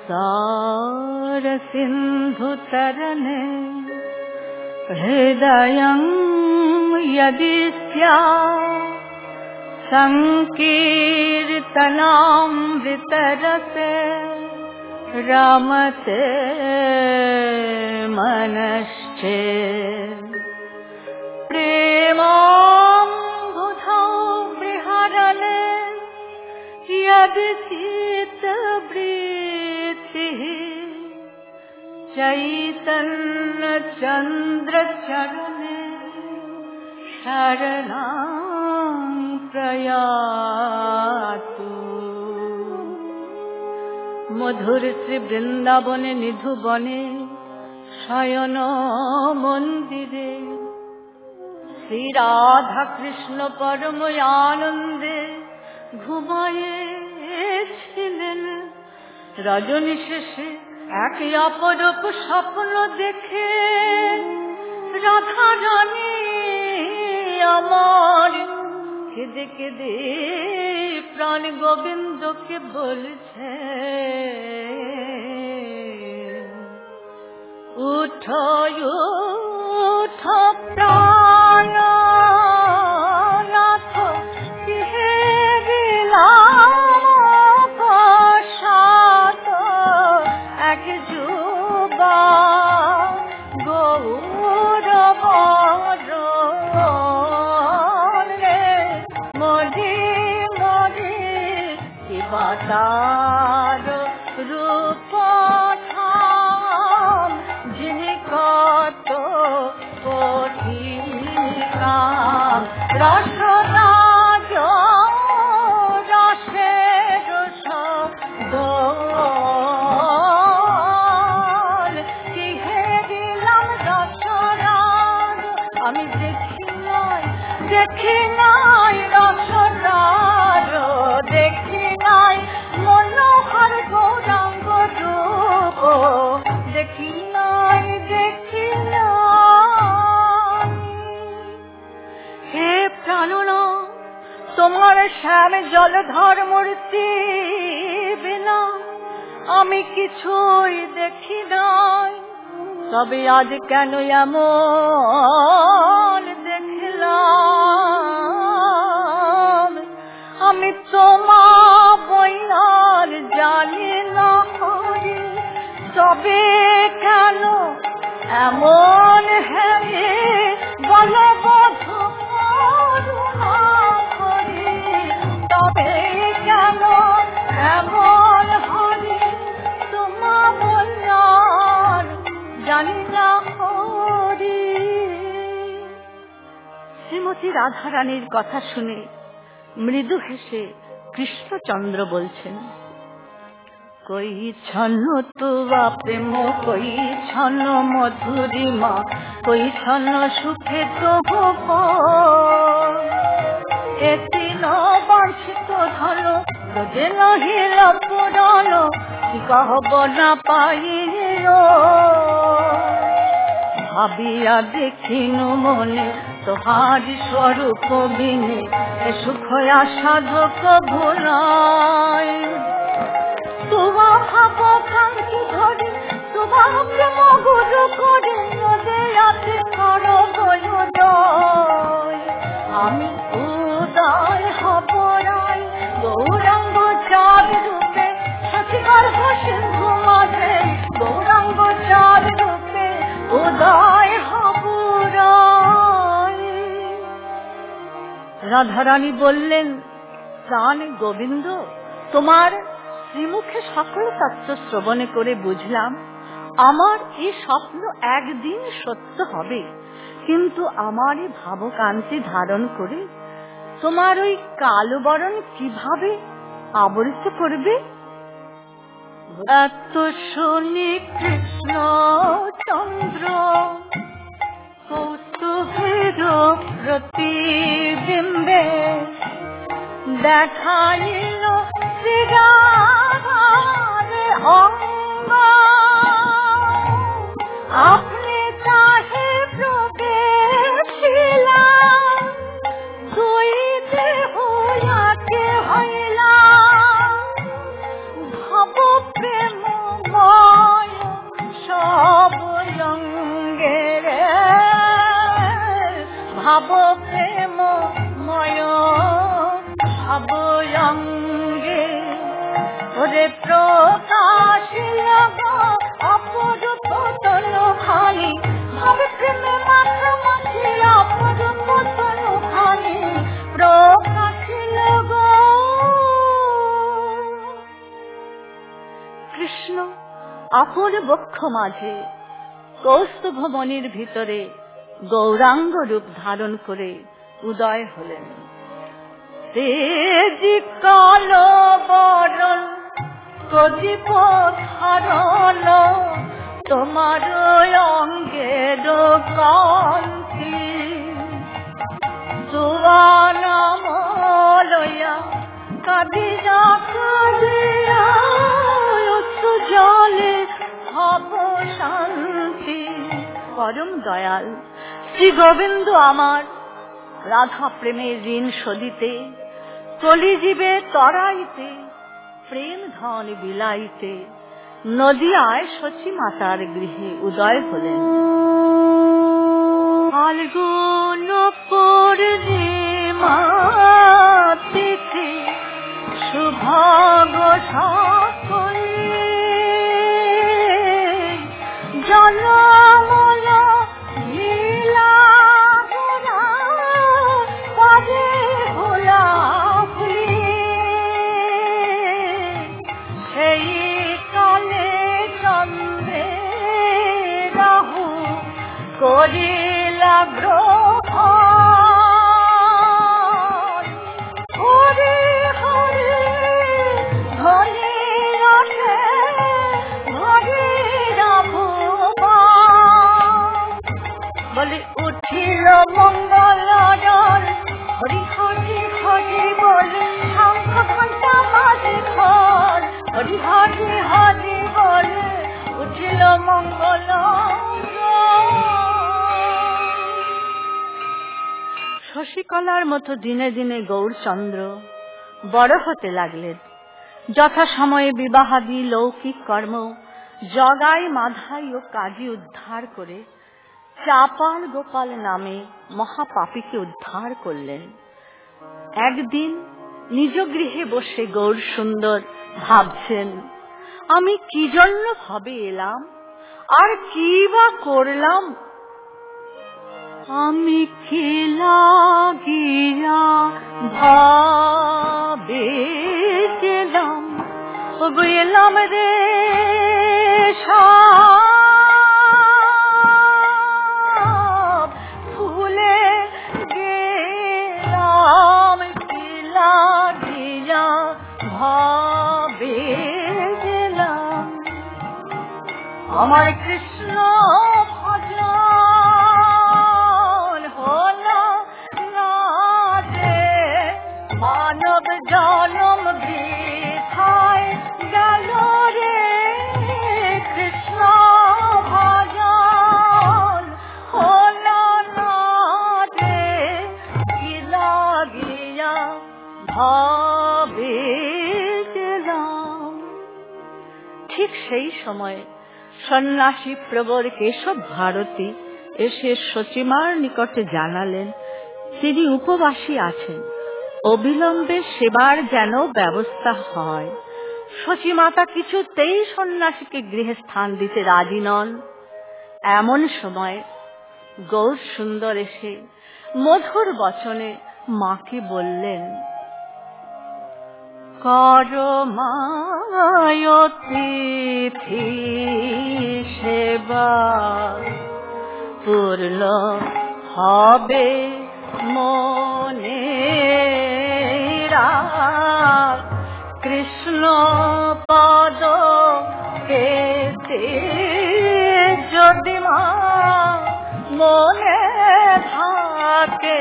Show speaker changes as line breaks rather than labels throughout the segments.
सार सिंधु तरने हृदयं यदि स्यात् संकीर्तनामृतरसे रमते मनश्चेत् प्रेमाम्बुधौ विहरणे यदि शीतवृत्तिः चैतन्य चंद्र चरणे शरणं प्रयातु। मधुर श्री बृंदावने निधुबने शयन मंदिरे श्री राधा कृष्ण परम आनंदे ঘুমায়েছিলেন। রজনী শেষে এক অপরূপ স্বপ্ন দেখে রাধা রানী আমার কেঁদে কেঁদে প্রাণ গোবিন্দকে বলছে, উঠো উঠো প্রাণ তার রূপ ধাম যিনি কত কঠিকাম রসরাজ রসের দোল কি হে দিলাম রসরাজ আমি দেখি নাই রসরাজ দেখি নাই মনোহর গৌরাঙ্গ রূপ দেখি নাই হে প্রাণনা তোমার শ্যাম জলধর মূর্তি বিনা আমি কিছুই দেখি নাই, তবে আজ কেন এমন দেখলাম আমি তোমা বইয়ার জানি না হরি, তবে কেন এমন হেরে বলবধ করুণা করি, তবে কেন এমন হরি তোমা বইয়ার জানি না হরি। শ্রীমতী রাধা রানীর কথা শুনে মৃদু হেসে কৃষ্ণচন্দ্র বলছেন, কই ছন্ন তুয়া প্রেম কই ছন্ন মধুরিমা কই ছন্ন সুখে তবু এতি বাঞ্ছিত ধন রোজে নহিল পুরাণ কি কহব না পাইল, ভাবিয়া দেখিনু মনে তোহারি স্বরূপ বিনে এ সুখ সাধক ভুলাই, তোমা ভাব কান্তি ধরে তোমা প্রেম গুরু করে নদে আছে করো বয়োদয়, আমি উদয় হব রায় গৌরাঙ্গ চাঁদ রূপে সচিগর্ভ সিন্ধু মাঝে গৌরাঙ্গ চাঁদ রূপে উদয় হব রায়। রাধারানী বললেন, প্রাণ গোবিন্দ তোমার শ্রীমুখে সকল তত্ত্ব শ্রবণ করে বুঝলাম আমার এই স্বপ্ন একদিন সত্য হবে, কিন্তু আমার এই ভাবকান্তি ধারণ করে তোমার ওই কালো বরণ কিভাবে আবরিত করবে? এত শুনি কৃষ্ণ চন্দ্র কৌতুকের প্রতিবিম্বে দেখাইল শ্রীরাধার অঙ্গ, আপনি তাহে প্রবেশিলা দুই দেহ হইলা ভাব প্রেম আপন বক্ষ মাঝে কৌস্তুভমণির ভিতরে গৌরাঙ্গ রূপ ধারণ করে উদয় হলেন। তেজি কালো বরণ প্রদীপ ধারণ তোমার অঙ্গের কান্তি, সুবর্ণমলয়া কাঁদিয়া কাঁদিয়া জলে ভাব শান্তি। পরম দয়াল শ্রী গোবিন্দ আমার রাধা প্রেমের ঋণ শোধিতে, কলিজীবে তরাইতে, প্রেম ধন বিলাইতে নদিয়ায় শচী মাতার গৃহে উদয় হলেন। ফাল্গুন পূর্ণিমা তিথি শুভগ সকলে, জনমল লীলা গোরা পদে গোলাপি। সেই কালে চন্দ্রে রাহু করিলা গ্রহণ, হরে হরে হরে রাধে হরে রাম। বলে উঠিল মঙ্গল জল, হরি হরি হরি বলে শঙ্খ ঘণ্টা বাজে ঘর, হরি হরি হরি বলে উঠিল মঙ্গল। শশীকলার মতো দিনে দিনে গৌরচন্দ্র বড় হতে লাগলেন। যথা সময়ে বিবাহাদি লৌকিক কর্ম জগাই মাধাই ও কাজী উদ্ধার করে চাপাল গোপাল নামে মহাপাপীকে উদ্ধার করলেন। একদিন নিজ গৃহে বসে গৌর সুন্দর ভাবছেন, আমি কি জন্য ভাবে এলাম আর কি বা করলাম, আমি কি লাগিয়া ভাবে গেলাম, ওগো এলাম রে সব ভুলে গেলাম, কি লাগিয়া ভাবে গেলাম। আমার কৃষ্ণ ভজন হলো না রে, মানব জনম বৃথায় গেল রে। কৃষ্ণ ভজন হলো না রে, কি লাগিয়া ভাবে গেলাম। ঠিক সেই সময় সন্ন্যাসী প্রবর কেশব ভারতী এসে শচীমার নিকটে জানালেন তিনি উপবাসী আছেন, অবিলম্বে সেবার যেন ব্যবস্থা হয়। শচীমাতা কিছুতেই সন্ন্যাসীকে গৃহে স্থান দিতে রাজি নন। এমন সময় গৌর সুন্দর এসে মধুর বচনে মাকে বললেন, করমায়তিথি সেবা পূর্ণ হবে মনে রাখ, কৃষ্ণ পদ পেতে যদি মা মনে থাকে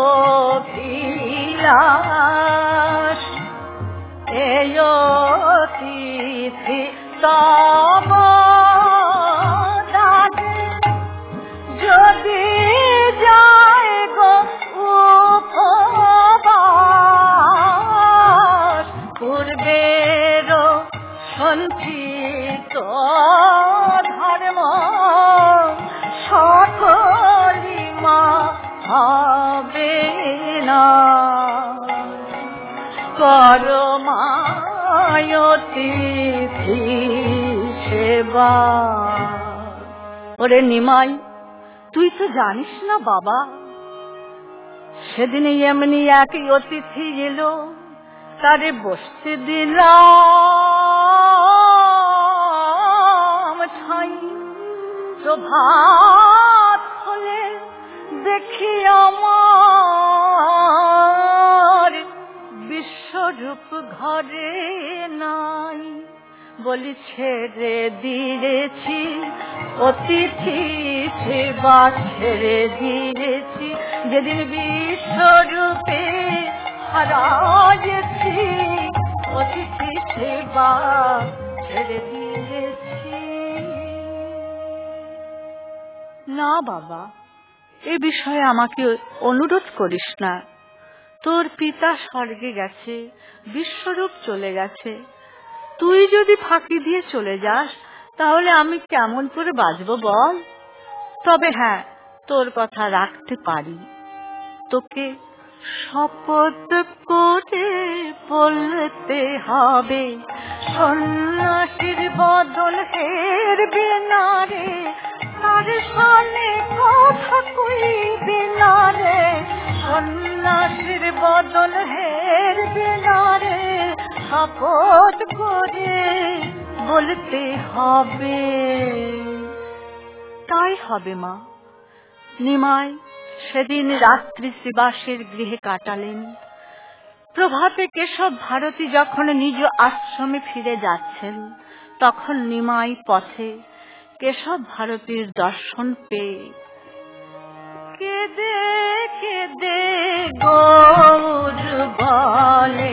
অভিলাষ, এয় তিথি তব যদি যায় গো উপবাস, পূর্বের সঞ্চিত ধর্ম সকলি মা হবে না, করমায়তিথি সেবা। ওরে নিমাই, তুই তো জানিস না বাবা, সেদিন এমনি এক অতিথি এলো, তারে বসতে দিলাম, প্রভাত হলে দেখি আমার বিশ্বরূপ ঘরে নাই। বলি ছেড়ে দিয়েছি অতিথি সেবা, ছেড়ে দিয়েছি যেদিন বিশ্বরূপে হারায়েছি, অতিথি সেবা ছেড়ে দিয়েছি। না বাবা, এ বিষয়ে আমাকে অনুরোধ করিস না। তোর পিতা স্বর্গে গেছে, বিশ্বরূপ চলে গেছে। তুই যদি ফাঁকি দিয়ে চলে যাস তাহলে আমি কেমন করে বাঁচব বল? তবে হ্যাঁ, তোর কথা রাখতে পারি। তোকে শপথ করে বলতে হবে, সন্ন্যাসীর বদল হেরবে না রে, তার সামনে কথা কইবে না রে, সন্ন্যাসীর বদল হেরবে না রে, শপথ করে বলতে হবে। তাই হবে মা। নিমাই সেদিন রাত্রি শ্রীবাসের গৃহে কাটালেন। প্রভাতে কেশব ভারতী যখন নিজ আশ্রমে ফিরে যাচ্ছেন, তখন নিমাই পথে কেশব ভারতীর দর্শন পেয়ে কেঁদে কেঁদে গৌর বলে,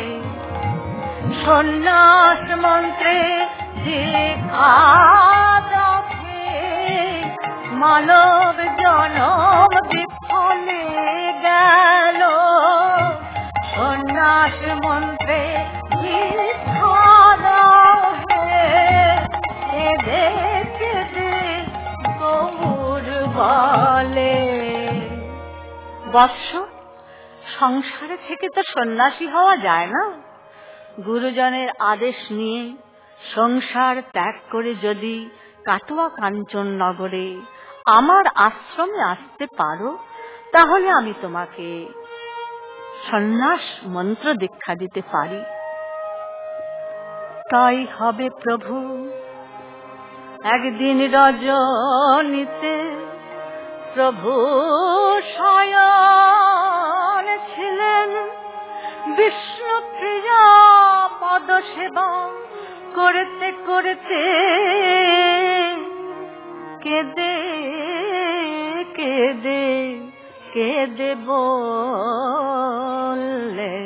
সন্ন্যাস মন্ত্রে দীক্ষা রাখে, মানব জনম বিফলে গেল, সন্ন্যাস মন্ত্রে দীক্ষা রাখে, কেঁদে কেঁদে গৌর বলে। বৎস, সংসারে থেকে তো সন্ন্যাসী হওয়া যায় না। গুরুজনের আদেশ নিয়ে সংসার ত্যাগ করে যদি কাটোয়া কাঞ্চন নগরে আমার আশ্রমে আসতে পারো, তাহলে আমি তোমাকে সন্ন্যাস মন্ত্র দীক্ষা দিতে পারি। তাই হবে প্রভু। একদিন রজনীতে প্রভু শয়ন ছিলেন, বিষ্ণু প্রিয়া পদ সেবা করতে করতে কেঁদে কেঁদে কেঁদে বললে,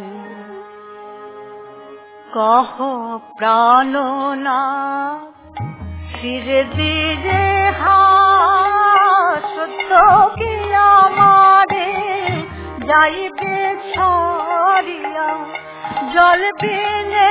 কহ প্রাণনাথ ফিরে দিরে সত্য কি আমারে যাইবে ছড়িয়া, জল বিনে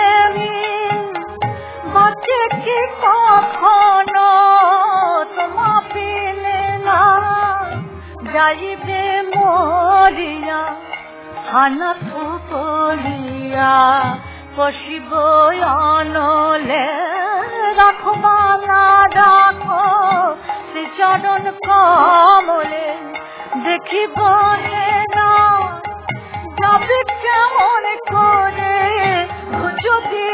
বাঁচে কি কখনো, তোমা পেলে না যাইবে মরিয়া, হানা ফুকলিয়া পশিব অনলে, রাখো বালা রাখো শ্রীচরণ কমলে, দেখিব না যাবে কেমন করে, যদি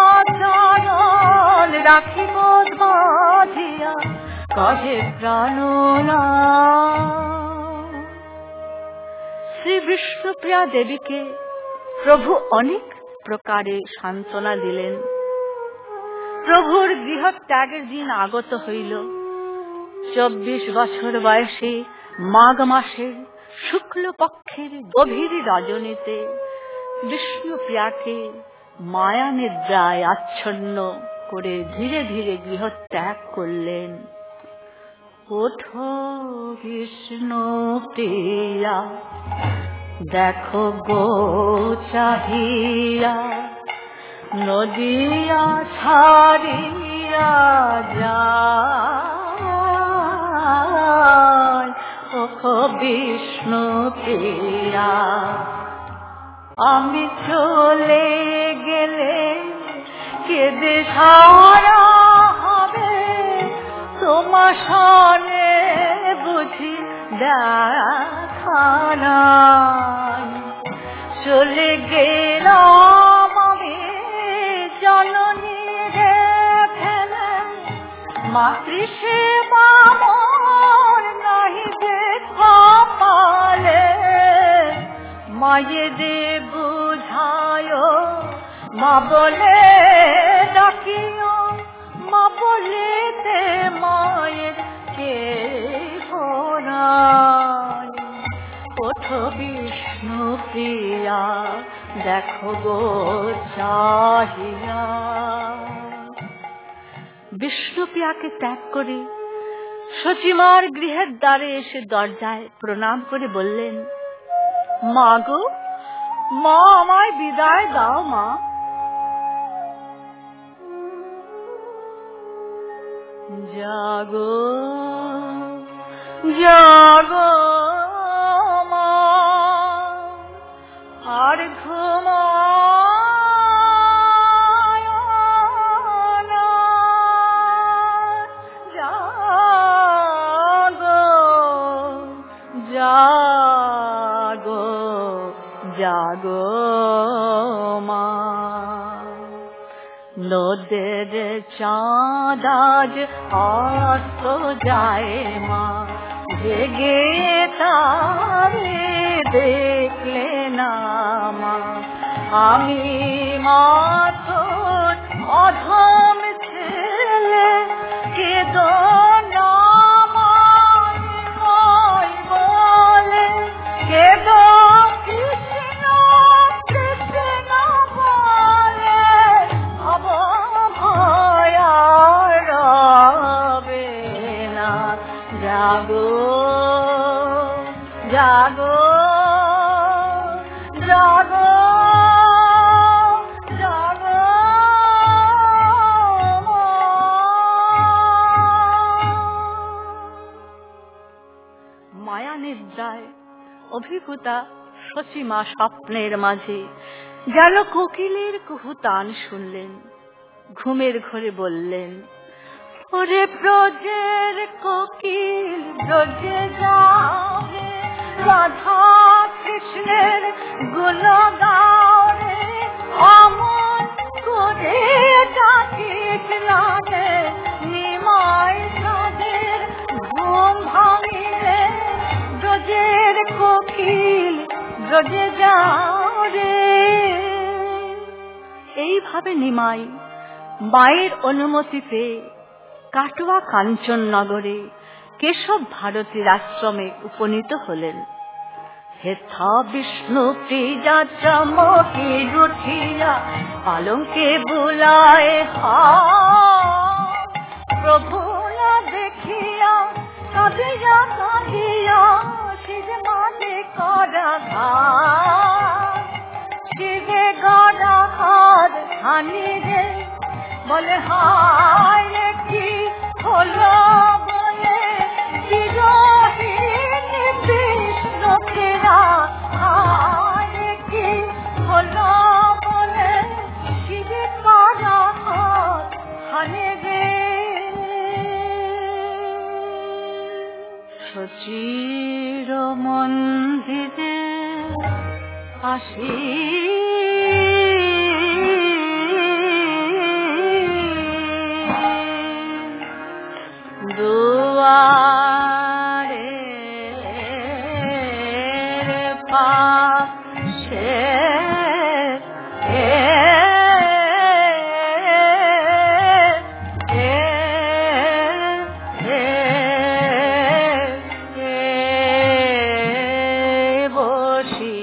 আচরণ রাখিব বাঁধিয়া, কহে প্রাণনাথ। শ্রী বিষ্ণুপ্রিয়া দেবীকে প্রভু অনেক প্রকারে সান্ত্বনা দিলেন। প্রভুর গৃহত্যাগের দিন আগত হইল। 24 বছর বয়সে মাঘ মাসের শুক্ল পক্ষের গভীর রজনীতে বিষ্ণুপ্রিয়াকে মায়া নিদ্রায় আচ্ছন্ন করে ধীরে ধীরে গৃহত্যাগ করলেন। ওঠো বিষ্ণুপ্রিয়া, দেখো গো চাহিয়া, নদিয়া ছাড়িয়া যায়, ওঠো বিষ্ণুপ্রিয়া। আমি চলে গেলে কেঁদে সারা হবে, তোমার সনে বুঝি দেখা নাই। চলে গেলাম আমি জননী রে ফেলে, মাতৃসেবা মায়েরে বুঝায় মা বলে ডাকিও, মা বলেতে মায়ের কে নাই। ওঠো বিষ্ণু প্রিয়া দেখো গো চাহিয়া। বিষ্ণুপ্রিয়াকে ত্যাগ করে সচিমার গৃহের দ্বারে এসে দরজায় প্রণাম করে বললেন, মা গো, মা আমায় বিদায় দাও মা। জাগো জাগো মা, আর ঘুমায় না। জাগো জাগো জাগো মা। নদের চাঁদ আজ অস্ত যায় মা, জেগে তারে দেখলে না মা। আমি মা তোর অধম ছেলে, কেঁদো না মাই বলে, কেঁদো কৃষ্ণ কৃষ্ণ বলে, ভব ভয় রবে না। জাগো জাগো জাগো জাগো। মায়া নিদ্রায় অভিভূতা সচিমা স্বপ্নের মাঝে যেন কোকিলের কুহুতান শুনলেন। ঘুমের ঘরে বললেন, ওরে ব্রজের কোকিল ব্রজে যাবে, রাধা কৃষ্ণের গুণ গাওরে, অমন করে ডাকিস না রে নিমাই তাদের ঘুম ভাঙিলে। ব্রজের কোকিল ব্রজে যাও রে। এইভাবে নিমাই মায়ের অনুমতি পেয়ে কাটোয়া কাঞ্চননগরে কেশব ভারতীর আশ্রমে উপনীত হলেন। হেথা বিষ্ণু প্রিয়া চমকে উঠিয়া পালঙ্কে বুলায় প্রভু না দেখিয়া কাঁদিয়া কাঁদিয়া শিরে মাঝে করা ঘাত, শিরে গড়া হার হানি রে বলে হায় কি হলো বলে, বিরহীন বিষ্ণু প্রিয়া হায় কি হলো বলে, শিরে গড়া হার হানি রে। সচির মন্দিরে আসি দুয়ারে পাশে বসি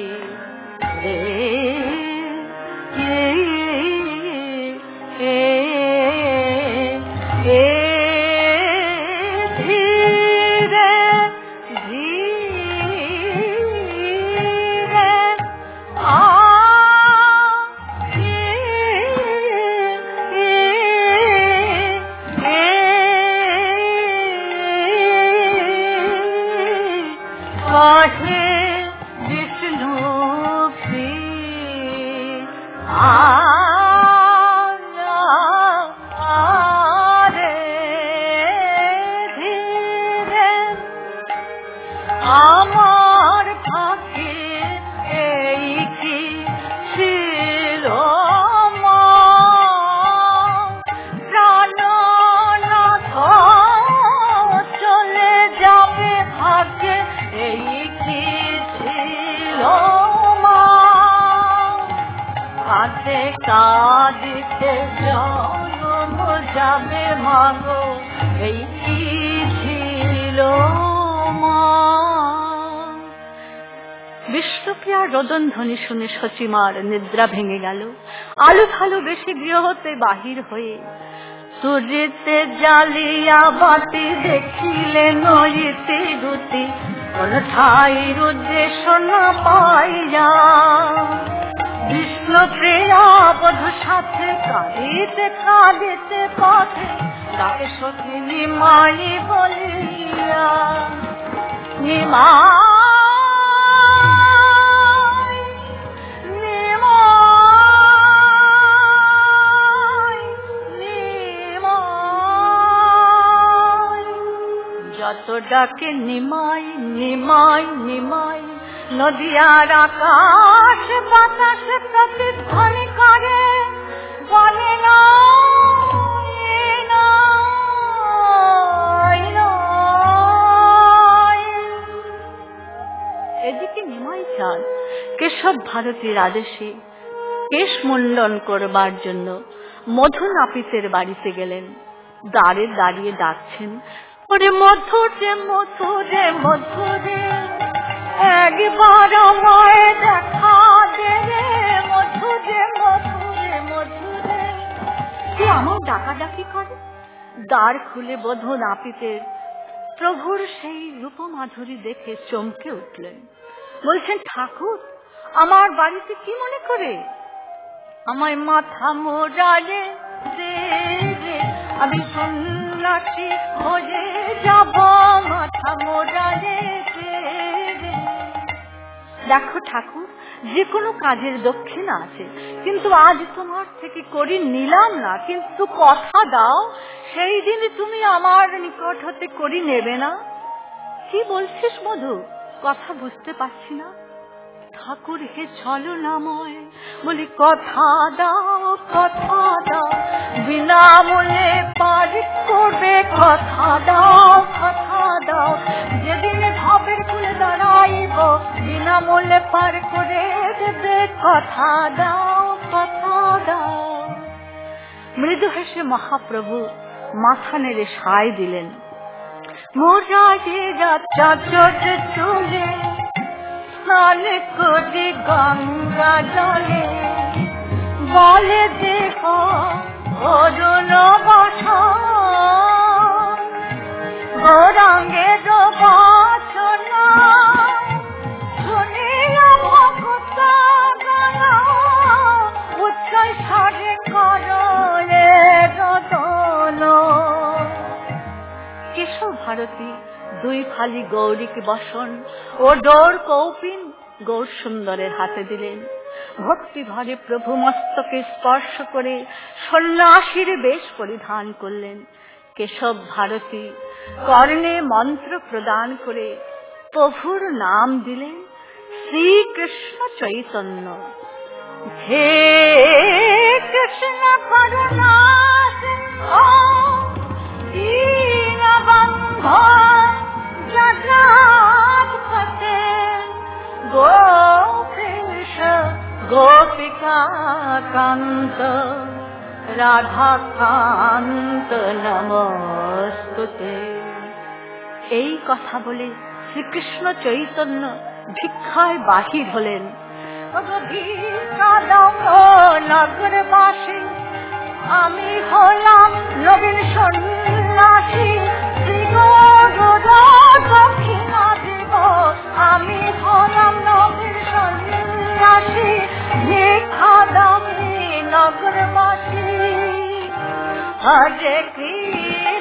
রে কাঁদিতে জনম যাবে মাগো, এই কি ছিল মা। বিষ্ণুপ্রিয়ার রোদন ধ্বনি শুনে শচীমার নিদ্রা ভেঙে গেল। আলো ভালো বেশি গৃহ হতে বাহির হয়ে সূর্যেতে জ্বালিয়া বাতি দেখিলেন নইতে গতি, কোন ঠাইর উদ্দেশ্য না পাইয়া বিষ্ণুপ্রিয়া বধূ সাথে কাঁদিতে কাঁদিতে পথে ডাকে সখী নিমাই বলিয়া, নিমাই যত ডাকে নিমাই নিমাই নিমাই, নদিয়ার আকাশ বাতাস প্রতিধ্বনি করে বলে এদিকে নিমাই চাঁদ কেশব ভারতীর আদেশে কেশ মুন্ডন করবার জন্য মধু নাপিতের বাড়িতে গেলেন। দ্বারে দাঁড়িয়ে ডাকছেন, ওরে মধুরে মধুরে মধুরে, একবার আমায় দেখা দে রে, মধুরে মধুরে মধুরে। সে আমার ডাকাডাকি করে। দ্বার খুলে বধূ নাপিতের প্রভুর সেই রূপমাধুরী দেখে চমকে উঠলেন। বলছেন, ঠাকুর আমার বাড়িতে কি মনে করে? আমায় মাথা মোড়ালে দে রে, আমি সন্ন্যাসী হয়ে যাব, মাথা মোড়ালে দে রে। দেখো ঠাকুর, যে কোনো কাজের দক্ষিণা আছে, কিন্তু আজ তোমার থেকে করি নিলাম না, কিন্তু কথা দাও সেই দিন তুমি আমার নিকট হতে করি নেবে না। কি বলছিস মধু? কথা বুঝতে পারছি না। ঠাকুর হে চলো নাময়, বলি কথা দাও কথা দাও, বিনামূল্যে পার করবে, কথা দাও কথা দাও, যেদিন ভাবের কুলে দাঁড়াইব বিনামূল্যে পার করে দেবে, কথা দাও কথা দাও। মৃদু হেসে মহাপ্রভু মাথা নেড়ে সায় দিলেন। মোরা যে যাত্রা চোটে চলে স্নান করে গঙ্গা জলে, বলে দেহ অরুণ বাসা, গৌরাঙ্গের বাসনা শুনিয়া ভক্ত গানা, উচ্চৈ সারে করলে রতন। কেশব ভারতী দুই ফালি গৌরীক বসন ও ডোর কৌপিন গৌর সুন্দরের হাতে দিলেন। ভক্তি ভরে প্রভু মস্তকে স্পর্শ করে সন্ন্যাসীর বেশ পরিধান করলেন। কেশব ভারতী কর্ণে মন্ত্র প্রদান করে প্রভুর নাম দিলেন শ্রীকৃষ্ণ চৈতন্য। হে কৃষ্ণ করুণা সিন্ধু দীনবন্ধো জগৎপতে, গোপীশ গোপিকা কান্ত রাধা কান্ত নমস্তুতে। এই কথা বলে শ্রীকৃষ্ণ চৈতন্য ভিক্ষায় বাহির হলেন। নগরবাসী আমি হলাম নবীন সন্ন্যাসী, দক্ষিণা দেব আমি হলাম নবীন সন্ন্যাসী, ভিক্ষা দামি নগরবাসী। হরে কৃষ্ণ